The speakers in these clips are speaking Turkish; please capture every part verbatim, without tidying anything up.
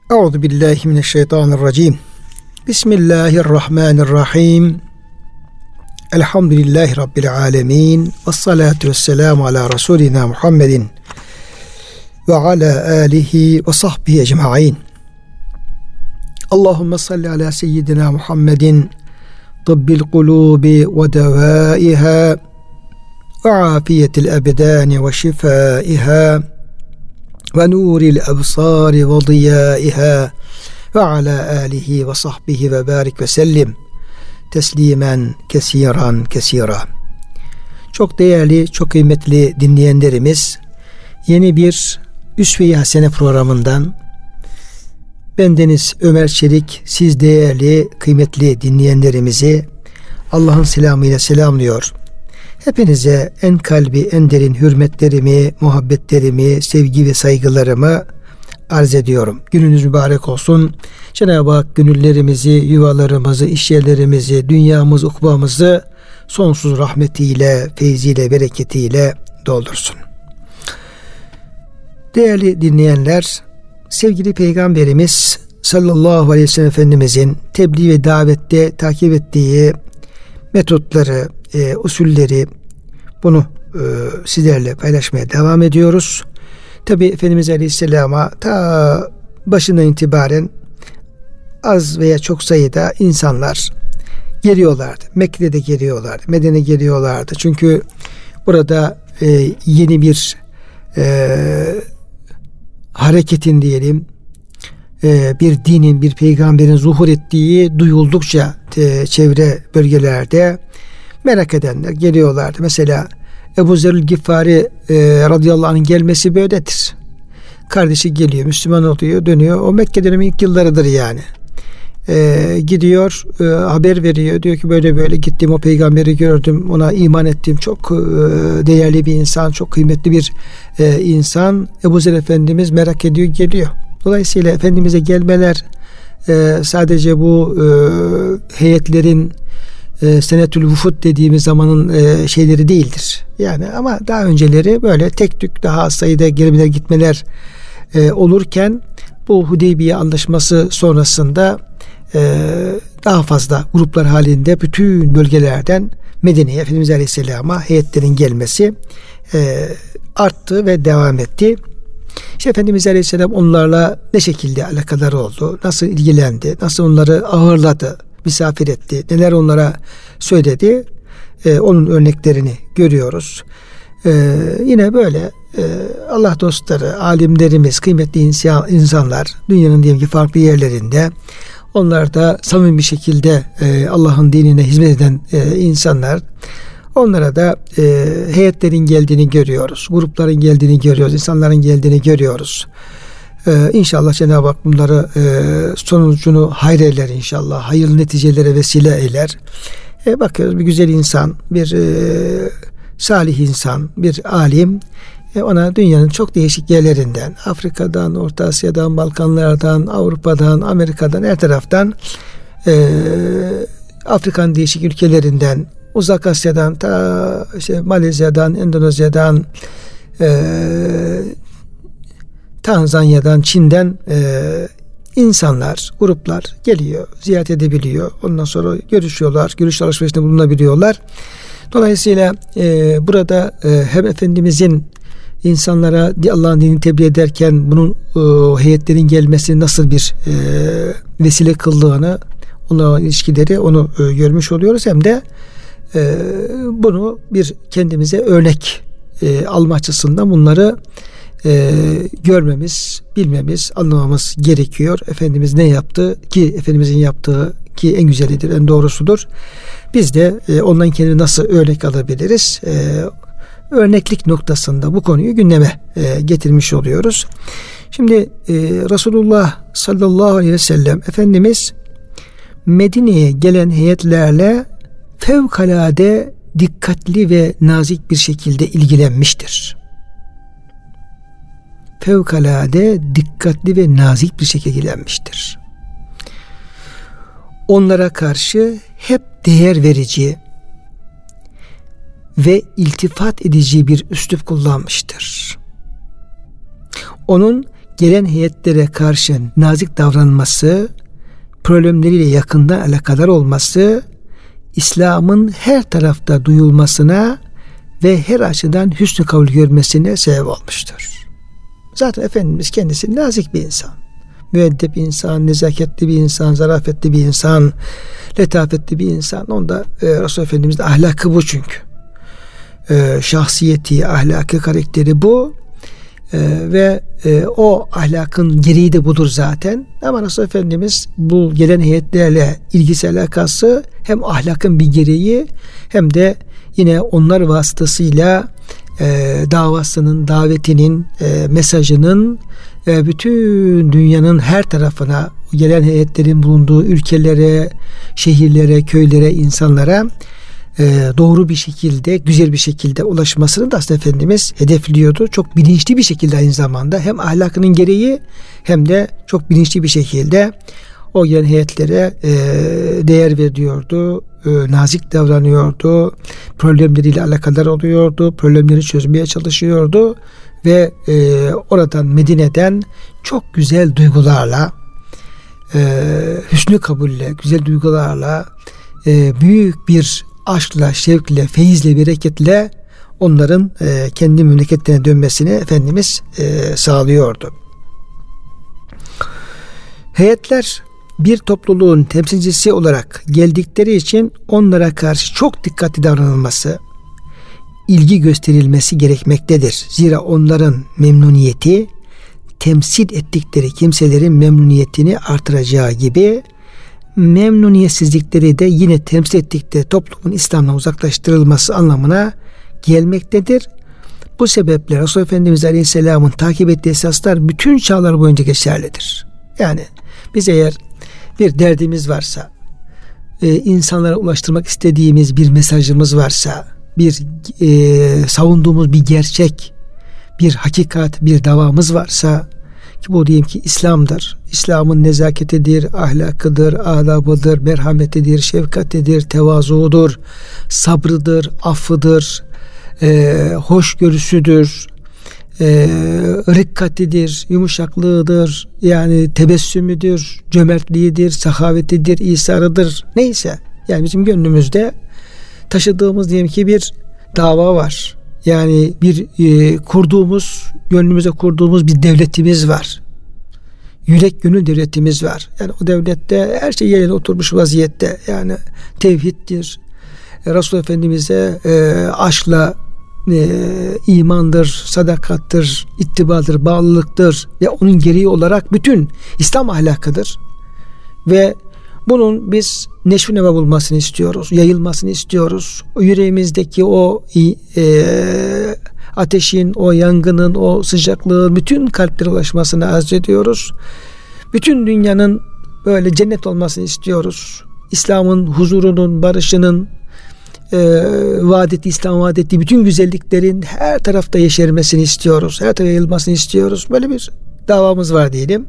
Euzu billahi mineşşeytanirracim. Bismillahirrahmanirrahim. Elhamdülillahi Rabbil alemin. Vessalatu vesselamu ala Resulina Muhammedin ve ala alihi ve sahbihi ecma'in. Allahümme salli ala seyyidina Muhammedin tıbbil kulubi ve devaiha ve afiyetil ebdani ve şifaiha ve nuril absari ve diyaiha ve ala alihi ve sahbihi ve barik ve sellim teslimen kesiran kesira. Çok değerli, çok kıymetli dinleyenlerimiz, yeni bir Üsve-i Hasene programından bendeniz Ömer Çelik, siz değerli, kıymetli dinleyenlerimizi Allah'ın selamıyla selamlıyor. Hepinize en kalbi, en derin hürmetlerimi, muhabbetlerimi, sevgi ve saygılarımı arz ediyorum. Gününüz mübarek olsun. Cenab-ı Hak gönüllerimizi, yuvalarımızı, işyerlerimizi, dünyamızı, ukbamızı sonsuz rahmetiyle, feyziyle, bereketiyle doldursun. Değerli dinleyenler, sevgili Peygamberimiz sallallahu aleyhi ve sellem Efendimizin tebliğ ve davette takip ettiği metotları, e, usulleri, bunu e, sizlerle paylaşmaya devam ediyoruz. Tabi Efendimiz Aleyhisselam'a ta başından itibaren az veya çok sayıda insanlar geliyorlardı. Mekke'de de geliyorlardı, Medine'ye geliyorlardı. Çünkü burada e, yeni bir e, hareketin diyelim, e, bir dinin, bir peygamberin zuhur ettiği duyuldukça e, çevre bölgelerde merak edenler geliyorlardı. Mesela Ebu Zerül Gifari e, radıyallahu anh'ın gelmesi böyledir. Kardeşi geliyor, Müslüman oluyor, dönüyor. O Mekke dönemi ilk yıllarıdır yani. E, gidiyor, e, haber veriyor. Diyor ki böyle böyle gittim, o peygamberi gördüm, ona iman ettim. Çok e, değerli bir insan, çok kıymetli bir e, insan. Ebu Zer Efendimiz merak ediyor, geliyor. Dolayısıyla Efendimiz'e gelmeler e, sadece bu e, heyetlerin E, senetül vufud dediğimiz zamanın e, şeyleri değildir. Yani ama daha önceleri böyle tek tük daha az sayıda gelmeler gitmeler e, olurken bu Hudeybiye anlaşması sonrasında e, daha fazla gruplar halinde bütün bölgelerden Medine'ye Efendimiz Aleyhisselam'a heyetlerin gelmesi e, arttı ve devam etti. İşte Efendimiz Aleyhisselam onlarla ne şekilde alakadar oldu, nasıl ilgilendi, nasıl onları ağırladı, misafir etti, neler onlara söyledi, ee, onun örneklerini görüyoruz. Ee, yine böyle e, Allah dostları, alimlerimiz, kıymetli insan, insanlar dünyanın diyelim ki farklı yerlerinde, onlar da samimi bir şekilde e, Allah'ın dinine hizmet eden e, insanlar, onlara da e, heyetlerin geldiğini görüyoruz, grupların geldiğini görüyoruz, insanların geldiğini görüyoruz. Ee, İnşallah Cenab-ı Hak bunları e, sonucunu hayır eyler inşallah. Hayırlı neticelere vesile eyler. E, bakıyoruz bir güzel insan, bir e, salih insan, bir alim. E, ona dünyanın çok değişik yerlerinden, Afrika'dan, Orta Asya'dan, Balkanlardan, Avrupa'dan, Amerika'dan, her taraftan, e, Afrika'nın değişik ülkelerinden, Uzak Asya'dan, ta işte Malezya'dan, Endonezya'dan, eee Tanzanya'dan, Çin'den e, insanlar, gruplar geliyor, ziyaret edebiliyor. Ondan sonra görüşüyorlar, görüş alışverişinde bulunabiliyorlar. Dolayısıyla e, burada e, hem Efendimizin insanlara Allah'ın dinini tebliğ ederken bunun e, heyetlerin gelmesi nasıl bir e, vesile kıldığını, onunla ilişkileri onu e, görmüş oluyoruz. Hem de e, bunu bir kendimize örnek e, alma açısından bunları Ee, görmemiz, bilmemiz, anlamamız gerekiyor. Efendimiz ne yaptı ki Efendimizin yaptığı ki en güzelidir, en doğrusudur. Biz de e, ondan kendini nasıl örnek alabiliriz? E, örneklik noktasında bu konuyu gündeme e, getirmiş oluyoruz. Şimdi e, Resulullah sallallahu aleyhi ve sellem Efendimiz Medine'ye gelen heyetlerle fevkalade dikkatli ve nazik bir şekilde ilgilenmiştir. Fevkalade dikkatli ve nazik bir şekilde ilgilenmiştir. Onlara karşı hep değer verici ve iltifat edici bir üslup kullanmıştır. Onun gelen heyetlere karşı nazik davranması, problemleriyle yakından alakadar olması, İslam'ın her tarafta duyulmasına ve her açıdan hüsnü kabul görmesine sebep olmuştur. Zaten Efendimiz kendisi nazik bir insan. Müeddep insan, nezaketli bir insan, zarafetli bir insan, letafetli bir insan. Onda e, Resulullah Efendimiz'in ahlakı bu çünkü. E, şahsiyeti, ahlakı, karakteri bu. E, ve e, o ahlakın gereği de budur zaten. Ama Resulullah Efendimiz bu gelen heyetlerle ilgisi alakası hem ahlakın bir gereği hem de yine onlar vasıtasıyla e, davasının, davetinin, e, mesajının e, bütün dünyanın her tarafına, gelen heyetlerin bulunduğu ülkelere, şehirlere, köylere, insanlara e, doğru bir şekilde, güzel bir şekilde ulaşmasını da aslında Efendimiz hedefliyordu. Çok bilinçli bir şekilde aynı zamanda hem ahlakının gereği hem de çok bilinçli bir şekilde o gelen heyetlere e, değer veriyordu, e, nazik davranıyordu, problemleriyle alakadar oluyordu, problemleri çözmeye çalışıyordu ve e, oradan Medine'den çok güzel duygularla, e, hüsnü kabulle, güzel duygularla, e, büyük bir aşkla, şevkle, feyizle, bereketle onların e, kendi memleketlerine dönmesini Efendimiz e, sağlıyordu. Heyetler bir topluluğun temsilcisi olarak geldikleri için onlara karşı çok dikkatli davranılması, ilgi gösterilmesi gerekmektedir. Zira onların memnuniyeti temsil ettikleri kimselerin memnuniyetini artıracağı gibi memnuniyetsizlikleri de yine temsil ettikleri toplumun İslam'dan uzaklaştırılması anlamına gelmektedir. Bu sebeple Resulullah Efendimiz Aleyhisselam'ın takip ettiği esaslar bütün çağlar boyunca geçerlidir. Yani biz eğer bir derdimiz varsa, e, insanlara ulaştırmak istediğimiz bir mesajımız varsa, bir e, savunduğumuz bir gerçek, bir hakikat, bir davamız varsa ki bu diyelim ki İslam'dır. İslam'ın nezaketidir, ahlakıdır, adabıdır, merhametidir, şefkatidir, tevazuudur, sabrıdır, affıdır, e, hoşgörüsüdür, e, rikkatidir, yumuşaklığıdır, yani tebessümüdür, cömertliğidir, sahavetidir, isarıdır, neyse. Yani bizim gönlümüzde taşıdığımız diyelim ki bir dava var. Yani bir e, kurduğumuz, gönlümüze kurduğumuz bir devletimiz var. Yürek gönül devletimiz var. Yani o devlette her şey yerine oturmuş vaziyette. Yani tevhiddir. E, Resulullah Efendimiz'e e, aşkla e, imandır, sadakattır, ittibadır, bağlılıktır ve onun gereği olarak bütün İslam ahlakıdır. Ve bunun biz neşvi neva bulmasını istiyoruz, yayılmasını istiyoruz. O yüreğimizdeki o e, ateşin, o yangının, o sıcaklığın bütün kalplere ulaşmasını arzu ediyoruz. Bütün dünyanın böyle cennet olmasını istiyoruz. İslam'ın huzurunun, barışının, e, vaat ettiği, İslam vaat ettiği bütün güzelliklerin her tarafta yeşermesini istiyoruz. Her tarafa yayılmasını istiyoruz. Böyle bir davamız var diyelim.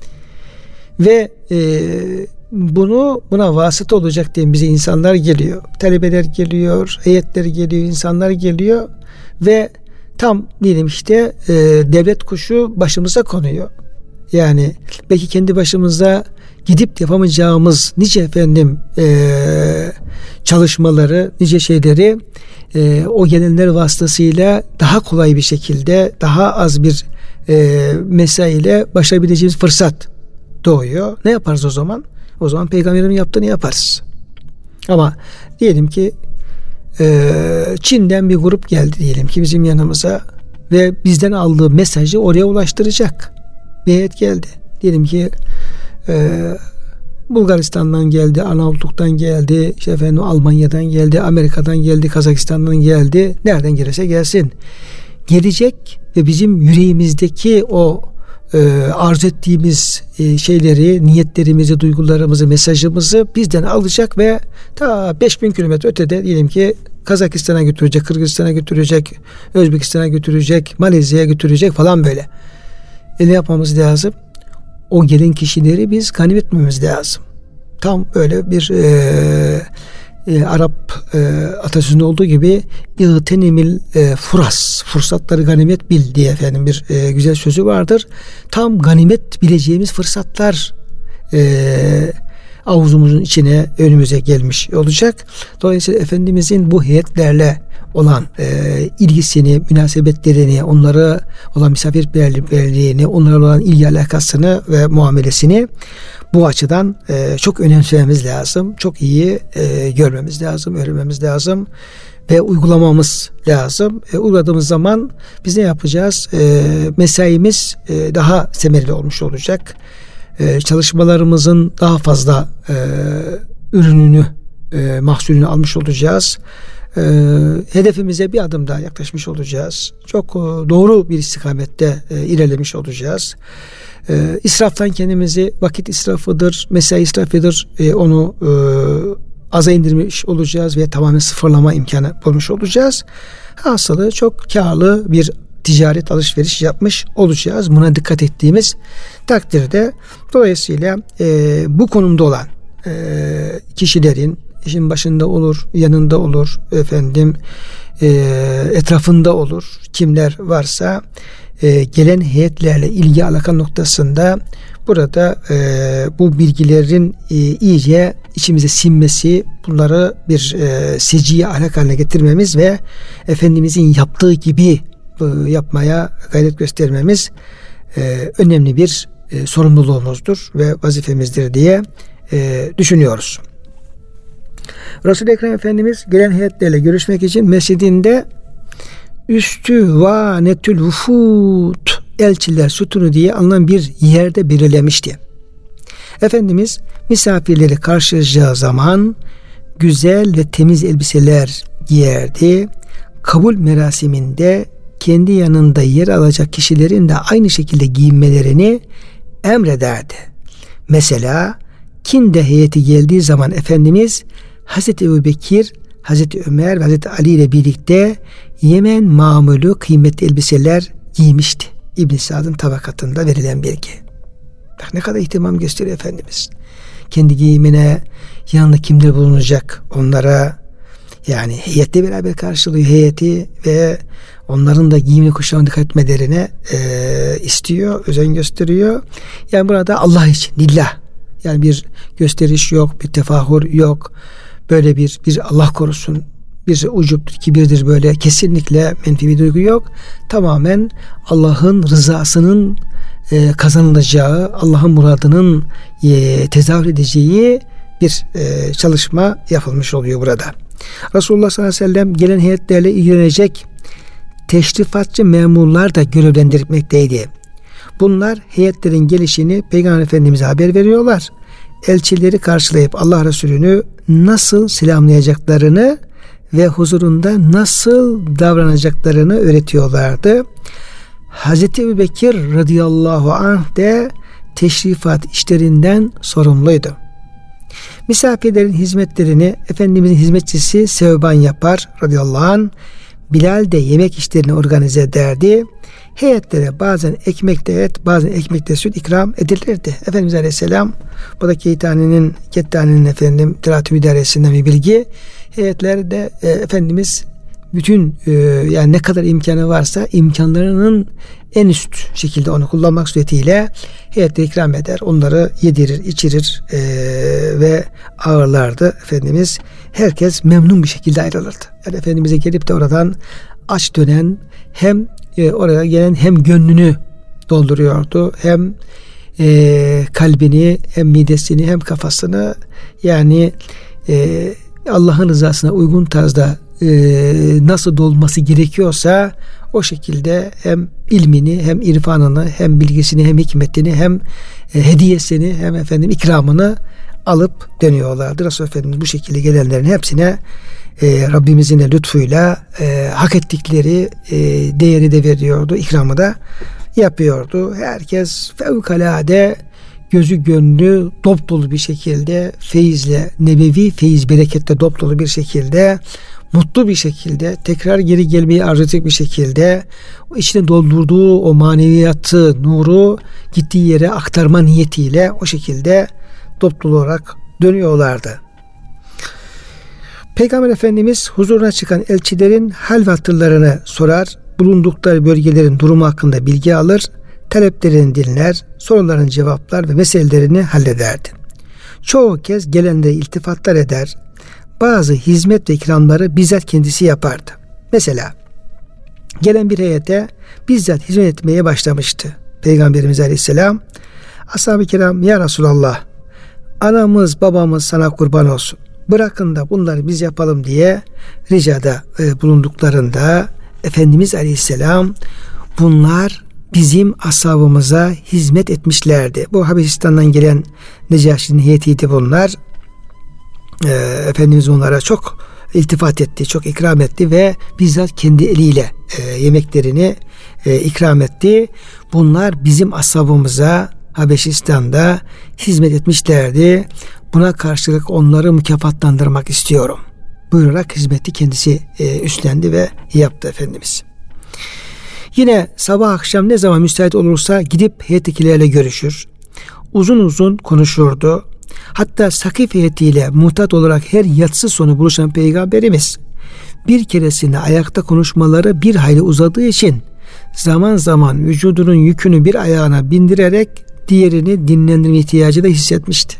Ve e, bunu buna vasıta olacak diye bize insanlar geliyor. Talebeler geliyor, heyetler geliyor, insanlar geliyor ve tam diyelim işte e, devlet kuşu başımıza konuyor. Yani belki kendi başımıza gidip yapamayacağımız nice efendim e, çalışmaları, nice şeyleri e, o gelenler vasıtasıyla daha kolay bir şekilde, daha az bir e, mesaiyle başarabileceğimiz fırsat doğuyor. Ne yaparız o zaman? O zaman Peygamberin yaptığını yaparız. Ama diyelim ki e, Çin'den bir grup geldi diyelim ki bizim yanımıza ve bizden aldığı mesajı oraya ulaştıracak bir heyet geldi. Diyelim ki e, Bulgaristan'dan geldi, Arnavutluk'tan geldi, işte efendim Almanya'dan geldi, Amerika'dan geldi, Kazakistan'dan geldi. Nereden gelirse gelsin. Gelecek ve bizim yüreğimizdeki o e, arzu ettiğimiz e, şeyleri, niyetlerimizi, duygularımızı, mesajımızı bizden alacak ve ta beş bin kilometre ötede diyelim ki Kazakistan'a götürecek, Kırgızistan'a götürecek, Özbekistan'a götürecek, Malezya'ya götürecek falan böyle. E ne yapmamız lazım? O gelen kişileri biz ganimet etmemiz lazım. Tam böyle bir e, e, Arap e, atasözünde olduğu gibi İğtenimil e, furas, fırsatları ganimet bil diye efendim bir e, güzel sözü vardır. Tam ganimet bileceğimiz fırsatlar e, avuzumuzun içine, önümüze gelmiş olacak. Dolayısıyla Efendimizin bu heyetlerle olan e, ilgisini, münasebetlerini, onlara olan misafirperverliğini, onlara olan ilgi alakasını ve muamelesini bu açıdan e, çok önemsememiz lazım. Çok iyi e, görmemiz lazım, öğrenmemiz lazım ve uygulamamız lazım. E, uyguladığımız zaman biz ne yapacağız? E, mesaimiz e, daha semerli olmuş olacak. E, çalışmalarımızın daha fazla e, ürününü, e, mahsulünü almış olacağız. E, hedefimize bir adım daha yaklaşmış olacağız. Çok e, doğru bir istikamette e, ilerlemiş olacağız. E, israftan kendimizi, vakit israfıdır, mesai israfıdır, e, onu e, aza indirmiş olacağız ve tamamen sıfırlama imkanı bulmuş olacağız. Hasılı çok karlı bir ticaret, alışveriş yapmış olacağız. Buna dikkat ettiğimiz takdirde dolayısıyla e, bu konumda olan e, kişilerin işin başında olur, yanında olur, efendim e, etrafında olur. Kimler varsa e, gelen heyetlerle ilgi alaka noktasında burada e, bu bilgilerin e, iyice içimize sinmesi, bunları bir e, seciye ahlak haline getirmemiz ve Efendimizin yaptığı gibi e, yapmaya gayret göstermemiz e, önemli bir e, sorumluluğumuzdur ve vazifemizdir diye e, düşünüyoruz. Resul-i Ekrem Efendimiz gelen heyetlerle görüşmek için mescidinde üstü vanetül vufut, elçiler sütunu diye alınan bir yerde belirlemişti. Efendimiz misafirleri karşılayacağı zaman güzel ve temiz elbiseler giyerdi. Kabul merasiminde kendi yanında yer alacak kişilerin de aynı şekilde giyinmelerini emrederdi. Mesela Kinde heyeti geldiği zaman Efendimiz Hazreti Ebubekir, Hazreti Ömer ve Hazreti Ali ile birlikte Yemen mamulü kıymetli elbiseler giymişti. İbn Sa'd'ın tabakatında verilen bilgi. Bak ne kadar ihtimam gösteriyor Efendimiz. Kendi giyimine yanında kimler bulunacak onlara, yani heyetle beraber karşılıyor heyeti ve onların da giyimine kuşamına dikkat etmelerine e, istiyor, özen gösteriyor. Yani burada Allah için, lillah. Yani bir gösteriş yok, bir tefahür yok. Böyle bir bir Allah korusun, bir ucuptur, kibirdir, böyle kesinlikle menfi bir duygu yok. Tamamen Allah'ın rızasının e, kazanılacağı, Allah'ın muradının e, tezahür edeceği bir e, çalışma yapılmış oluyor burada. Resulullah sallallahu aleyhi ve sellem gelen heyetlerle ilgilenecek teşrifatçı memurlar da görevlendirmekteydi. Bunlar heyetlerin gelişini Peygamber Efendimiz'e haber veriyorlar. Elçileri karşılayıp Allah Resulü'nü nasıl selamlayacaklarını ve huzurunda nasıl davranacaklarını öğretiyorlardı. Hazreti Ebubekir radıyallahu anh de teşrifat işlerinden sorumluydu. Misafirlerin hizmetlerini Efendimizin hizmetçisi Sevban yapar radıyallahu anh. Bilal de yemek işlerini organize ederdi. Heyetlere bazen ekmekte et, bazen ekmekte süt ikram edilirdi. Efendimiz Aleyhisselam, bu da Keytani'nin, Kettani'nin efendim Tiratü İdaresi'nden bir bilgi. Heyetlerde e, Efendimiz bütün e, yani ne kadar imkanı varsa imkanlarının en üst şekilde onu kullanmak suretiyle heyette ikram eder. Onları yedirir, içirir e, ve ağırlardı Efendimiz. Herkes memnun bir şekilde ayrılırdı. Yani Efendimiz'e gelip de oradan aç dönen, hem e, oraya gelen hem gönlünü dolduruyordu, hem e, kalbini, hem midesini, hem kafasını, yani e, Allah'ın rızasına uygun tarzda e, nasıl dolması gerekiyorsa o şekilde hem ilmini, hem irfanını, hem bilgisini, hem hikmetini, hem e, hediyesini, hem efendim ikramını alıp dönüyorlardı. Resul Efendimiz bu şekilde gelenlerin hepsine e, Rabbimizin de lütfuyla e, hak ettikleri e, değeri de veriyordu, ikramı da yapıyordu. Herkes fevkalade gözü gönlü dop dolu bir şekilde, feyizle, nebevi feyiz bereketle dop dolu bir şekilde, mutlu bir şekilde, tekrar geri gelmeyi arzu edecek bir şekilde o içine doldurduğu o maneviyatı, nuru gittiği yere aktarma niyetiyle o şekilde dop dolu olarak dönüyorlardı. Peygamber Efendimiz huzuruna çıkan elçilerin hal ve hatırlarını sorar, bulundukları bölgelerin durumu hakkında bilgi alır, taleplerini dinler, sorularını cevaplar ve meselelerini hallederdi. Çoğu kez gelenlere iltifatlar eder, bazı hizmet ve ikramları bizzat kendisi yapardı. Mesela gelen bir heyete bizzat hizmet etmeye başlamıştı Peygamberimiz Aleyhisselam. Ashab-ı kiram, ya Resulallah, anamız babamız sana kurban olsun, bırakın da bunları biz yapalım diye ricada e, bulunduklarında Efendimiz Aleyhisselam, bunlar bizim ashabımıza hizmet etmişlerdi. Bu Habeşistan'dan gelen Necaşi'nin heyetiydi bunlar. E, Efendimiz onlara çok iltifat etti, çok ikram etti ve bizzat kendi eliyle e, yemeklerini e, ikram etti. Bunlar bizim ashabımıza Habeşistan'da hizmet etmişlerdi. Buna karşılık onları mükafatlandırmak istiyorum buyurarak hizmeti kendisi e, üstlendi ve yaptı Efendimiz. Yine sabah akşam ne zaman müsait olursa gidip heyettekilerle görüşür. Uzun uzun konuşurdu. Hatta Sakif heyetiyle muhtat olarak her yatsı sonu buluşan Peygamberimiz bir keresinde ayakta konuşmaları bir hayli uzadığı için zaman zaman vücudunun yükünü bir ayağına bindirerek diğerini dinlendirme ihtiyacı da hissetmişti.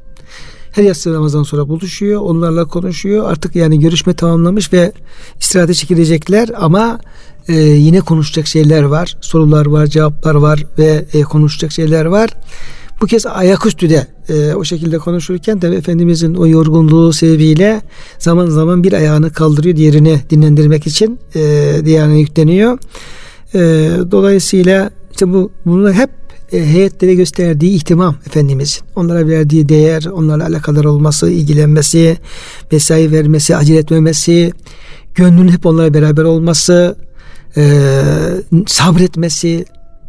Her yatsı namazdan sonra buluşuyor, onlarla konuşuyor. Artık yani görüşme tamamlamış ve istirahate çekilecekler ama e, yine konuşacak şeyler var. Sorular var, cevaplar var ve e, konuşacak şeyler var. Bu kez ayaküstü de e, o şekilde konuşurken de Efendimizin o yorgunluğu sebebiyle zaman zaman bir ayağını kaldırıyor, diğerini dinlendirmek için e, diğerine yükleniyor. E, dolayısıyla işte bu bunu hep e, heyetlere gösterdiği ihtimam Efendimizin, onlara verdiği değer, onlarla alakadar olması, ilgilenmesi, mesai vermesi, acele etmemesi, gönlünün hep onlarla beraber olması, e, sabretmesi,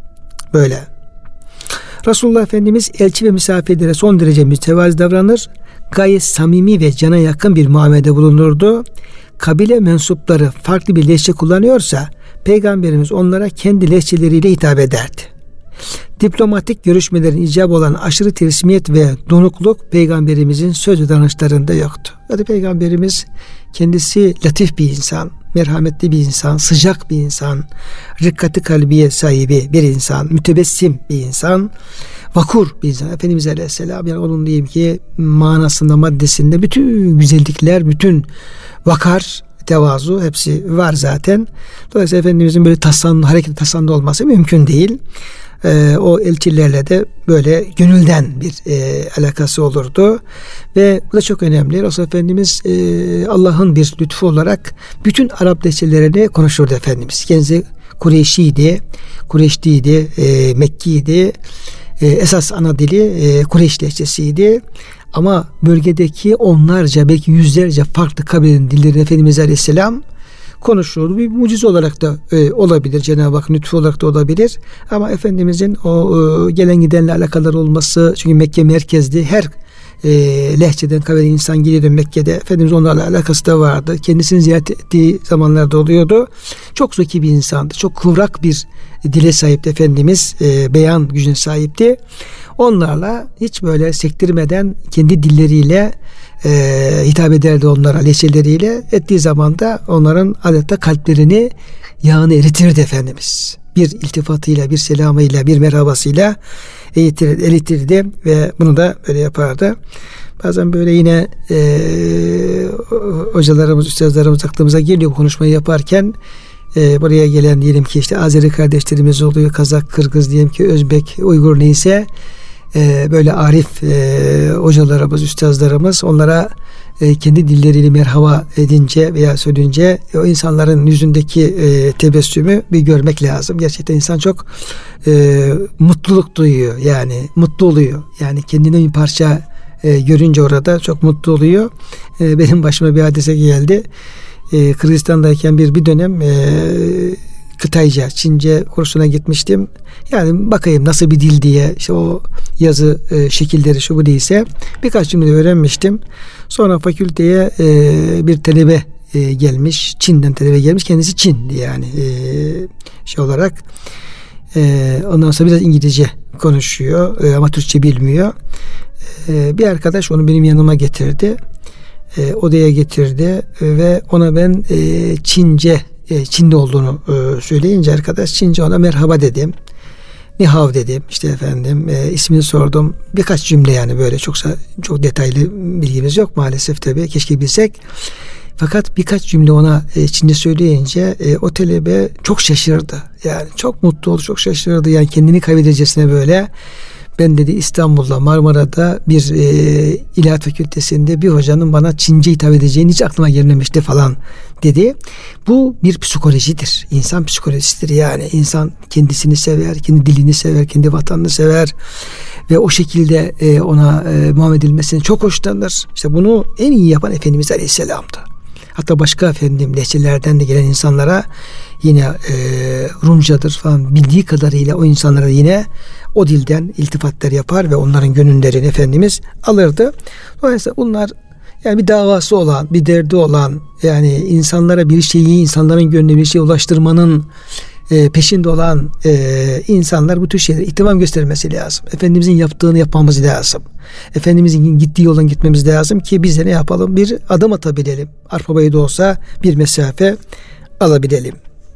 böyle. Resulullah Efendimiz elçi ve misafirlere son derece mütevazi davranır, gayet samimi ve cana yakın bir muamelede bulunurdu. Kabile mensupları farklı bir lehçe kullanıyorsa Peygamberimiz onlara kendi lehçeleriyle hitap ederdi. Diplomatik görüşmelerin icabı olan aşırı teslimiyet ve donukluk Peygamberimizin söz ve davranışlarında yoktu. Yani Peygamberimiz kendisi latif bir insan, merhametli bir insan, sıcak bir insan, rikkati kalbiye sahibi bir insan, mütebessim bir insan, vakur bir insan. Efendimiz Aleyhisselam, yani onun diyeyim ki manasında, maddesinde bütün güzellikler, bütün vakar, tevazu hepsi var zaten. Dolayısıyla Efendimizin böyle tasanlı, hareket tasanlı olması mümkün değil. Ee, o elçilerle de böyle gönülden bir e, alakası olurdu ve bu da çok önemli. Resulullah Efendimiz e, Allah'ın bir lütfu olarak bütün Arap lehçelerini konuşurdu Efendimiz. Kendisi Kureyşiydi, Kureyşliydi, e, Mekkiydi. E, esas ana dili e, Kureyş lehçesiydi. Ama bölgedeki onlarca, belki yüzlerce farklı kabilenin dilleri Efendimiz Aleyhisselam konuşuldu. Bir mucize olarak da e, olabilir. Cenab-ı Hak lütfu olarak da olabilir. Ama Efendimizin o e, gelen gidenle alakadar olması, çünkü Mekke merkezdi. Her e, lehçeden kabile insan geliyordu Mekke'de. Efendimiz onlarla alakası da vardı. Kendisini ziyaret ettiği zamanlarda oluyordu. Çok zeki bir insandı. Çok kıvrak bir dile sahipti Efendimiz. E, beyan gücüne sahipti. Onlarla hiç böyle sektirmeden kendi dilleriyle e, hitap ederdi onlara, lehçeleriyle. Ettiği zaman da onların adeta kalplerini, yağını eritirdi Efendimiz. Bir iltifatıyla, bir selamıyla, bir merhabasıyla eğitirdi, eritirdi ve bunu da böyle yapardı. Bazen böyle yine e, hocalarımız, üstadlarımız aklımıza geliyor bu konuşmayı yaparken. E, buraya gelen diyelim ki işte Azeri kardeşlerimiz oluyor, Kazak, Kırgız, diyelim ki Özbek, Uygur neyse, e, böyle arif e, hocalarımız, üstazlarımız onlara e, kendi dilleriyle merhaba edince veya söyleyince e, o insanların yüzündeki e, tebessümü bir görmek lazım. Gerçekten insan çok e, mutluluk duyuyor, yani mutlu oluyor. Yani kendine bir parça e, görünce orada çok mutlu oluyor. E, benim başıma bir hadise geldi. Ee, Kırgızistan'dayken bir bir dönem e, Kıtayca, Çince kursuna gitmiştim. Yani bakayım nasıl bir dil diye, işte o yazı e, şekilleri şu bu değilse birkaç cümle öğrenmiştim. Sonra fakülteye e, bir talebe e, gelmiş, Çin'den talebe gelmiş, kendisi Çin'di yani e, şey olarak. E, ondan sonra biraz İngilizce konuşuyor e, ama Türkçe bilmiyor. E, bir arkadaş onu benim yanıma getirdi. e, odaya getirdi ve ona ben e, Çince, e, Çin'de olduğunu e, söyleyince arkadaş Çince ona merhaba dedim. Ni hav dedim. İşte efendim e, ismini sordum. Birkaç cümle yani böyle çoksa çok detaylı bilgimiz yok maalesef tabii. Keşke bilsek. Fakat birkaç cümle ona e, Çince söyleyince e, o talebe çok şaşırdı. Yani çok mutlu oldu, çok şaşırdı. Yani kendini kaybedecesine böyle. Ben dedi İstanbul'da Marmara'da bir e, İlahiyat Fakültesinde bir hocanın bana Çince hitap edeceğini hiç aklıma gelmemişti falan dedi. Bu bir psikolojidir. İnsan psikolojisidir yani. İnsan kendisini sever, kendi dilini sever, kendi vatanını sever ve o şekilde e, ona e, muamele edilmesini çok hoşlanır. İşte bunu en iyi yapan Efendimiz Aleyhisselam'dı. Hatta başka efendim lehçelerden de gelen insanlara yine e, Rumcadır falan bildiği kadarıyla o insanlara yine o dilden iltifatlar yapar ve onların gönüllerini Efendimiz alırdı. Dolayısıyla bunlar yani bir davası olan, bir derdi olan, yani insanlara bir şeyi, insanların gönlüne bir şey ulaştırmanın e, peşinde olan e, insanlar bu tür şeylere ihtimam göstermesi lazım. Efendimizin yaptığını yapmamız lazım. Efendimizin gittiği yoldan gitmemiz lazım ki biz de ne yapalım? Bir adım atabilelim. Arpa boyu da olsa bir mesafe alabilelim.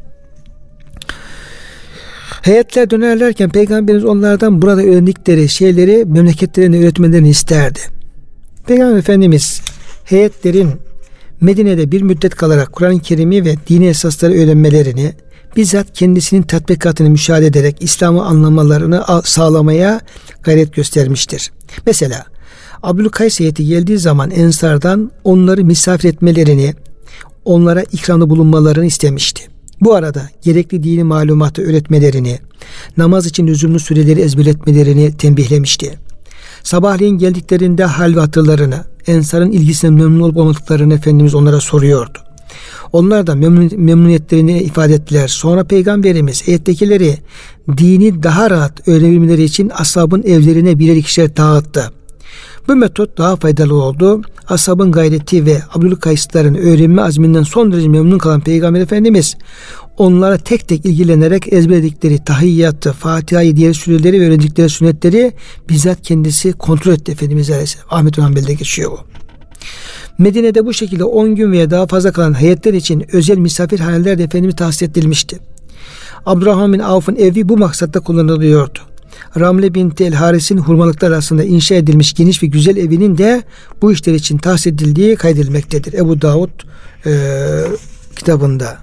Heyetler dönerlerken Peygamberimiz onlardan burada öğrendikleri şeyleri memleketlerine öğretmelerini isterdi. Peygamber Efendimiz heyetlerin Medine'de bir müddet kalarak Kur'an-ı Kerim'i ve dini esasları öğrenmelerini, bizzat kendisinin tatbikatını müşahede ederek İslam'ı anlamalarını sağlamaya gayret göstermiştir. Mesela Abdülkays heyeti geldiği zaman Ensar'dan onları misafir etmelerini, onlara ikramda bulunmalarını istemişti. Bu arada gerekli dini malumatı öğretmelerini, namaz için lüzumlu süreleri ezberletmelerini tembihlemişti. Sabahleyin geldiklerinde hal ve hatırlarını, Ensar'ın ilgisinden memnun olup olmadıklarını Efendimiz onlara soruyordu. Onlar da memnun, memnuniyetlerini ifade ettiler. Sonra Peygamberimiz heyettekileri dini daha rahat öğrenebilmeleri için ashabın evlerine birer ikişer dağıttı. Bu metot daha faydalı oldu. Ashabın gayreti ve Abdülkaysların öğrenme azminden son derece memnun kalan Peygamber Efendimiz onlara tek tek ilgilenerek ezberledikleri tahiyyatı, Fatiha'yı, diğer süreleri ve öğrendikleri sünnetleri bizzat kendisi kontrol etti Efendimiz Aleyhisselam. Ahmet Hanbel'de geçiyor bu. Medine'de bu şekilde on gün veya daha fazla kalan heyetler için özel misafirhaneler de Efendimiz tahsis edilmişti. Abdurrahman bin Avf'ın evi bu maksatta kullanılıyordu. Ramle binti El Haris'in hurmalıklar arasında inşa edilmiş geniş ve güzel evinin de bu işler için tahsis edildiği kaydedilmektedir. Ebu Davud e, kitabında.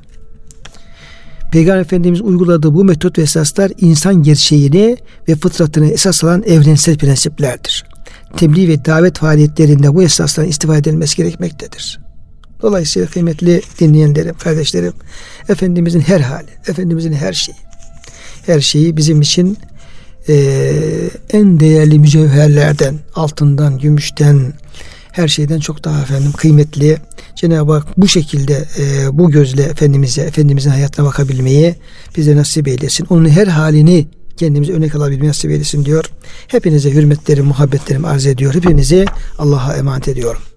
Peygamber Efendimiz uyguladığı bu metot ve esaslar insan gerçeğini ve fıtratını esas alan evrensel prensiplerdir. Tebliğ ve davet faaliyetlerinde bu esasların istifade edilmesi gerekmektedir. Dolayısıyla kıymetli dinleyenlerim, kardeşlerim, Efendimizin her hali, Efendimizin her şeyi, her şeyi bizim için e, en değerli mücevherlerden, altından, gümüşten, her şeyden çok daha efendim kıymetli. Cenab-ı Hak bu şekilde e, bu gözle Efendimiz'e, Efendimizin hayatına bakabilmeyi bize nasip eylesin. Onun her halini kendimize örnek alabilmeyi nasip eylesin diyor. Hepinize hürmetlerimi, muhabbetlerimi arz ediyor. Hepinizi Allah'a emanet ediyorum.